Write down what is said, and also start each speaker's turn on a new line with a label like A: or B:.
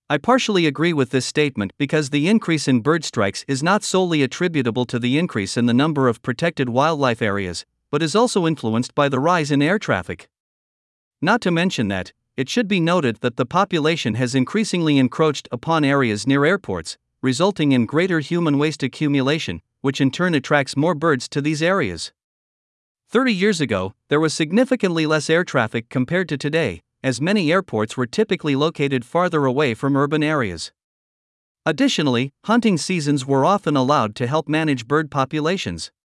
A: I partially agree with this statement because the increase in bird strikes is not solely attributable to the increase in the number of protected wildlife areas, but is also influenced by the rise in air traffic. Not to mention that, it should be noted that the population has increasingly encroached upon areas near airports, resulting in greater human waste accumulation, which in turn attracts more birds to these areas. 30 years ago, there was significantly less air traffic compared to today, as many airports were typically located farther away from urban areas. Additionally, hunting seasons were often allowed to help manage bird populations.